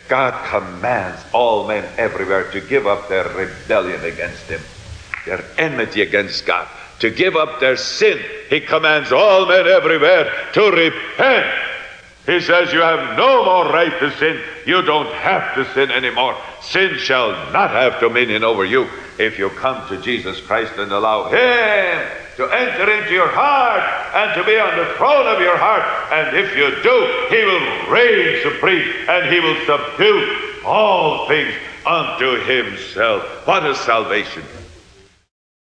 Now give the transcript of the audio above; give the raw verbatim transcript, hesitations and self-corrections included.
God commands all men everywhere to give up their rebellion against him, their enmity against God, to give up their sin. He commands all men everywhere to repent. He says you have no more right to sin. You don't have to sin anymore. Sin shall not have dominion over you if you come to Jesus Christ and allow him to enter into your heart and to be on the throne of your heart. And if you do, he will reign supreme and he will subdue all things unto himself. What a salvation!